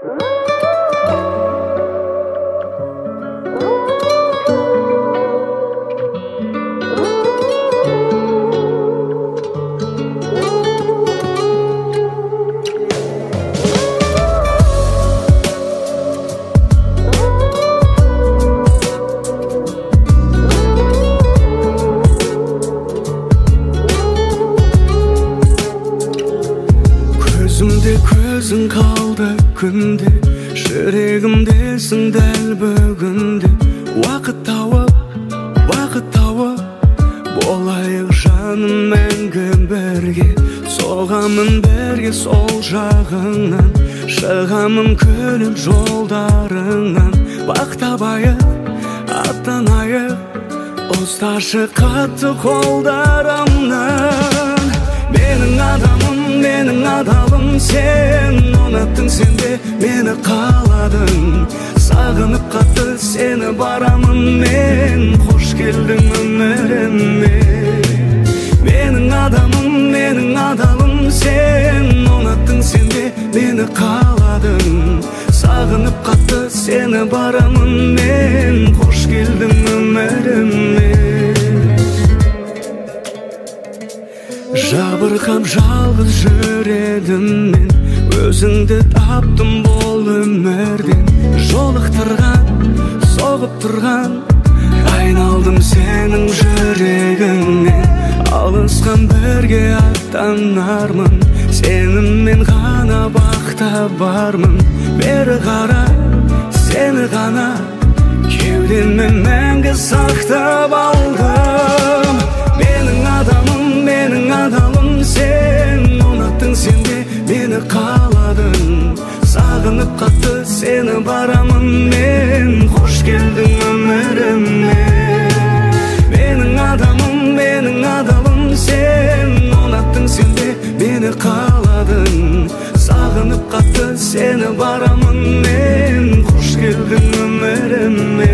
Көзің қалды күнде, жүрегімдесің дәл бүгінде. Уақыт тауып болайық жаным мәңгі бірге. Соғамын бірге сол жағыңнан, шығамын күліп жолдарыңнан. Бақ табайық, аттанайық, ұсташы қатты қолдарымнан. Менің адалым сен, ұнаттың сен де мені қаладың. Сағынып қатты сені барамын мен, қош келдің өміріме. Менің адалым сен, ұнаттың сен де мені қаладың. Сағынып қатты сені барамын мен, қош келдің өміріме. Жабырқап жалғыз жүредім мен, өзіңді таптым бұл өмірден. Жолықтырған, соғып тұрған, айналдым сенің жүрегіңе. Алысқан бірге аттанармын, сеніммен ғана бақта бармын. Бері қара, сені ғана кеудеммен мәңгі сақтап алдым. Менің адалым сен, ұнаттың сен де мені қаладың. Сағынып қатты сені барамын мен, қош келдің өміріме. Менің адалым сен, ұнаттың сен де мені қаладың. Сағынып қатты сені барамын мен, қош келдің өміріме.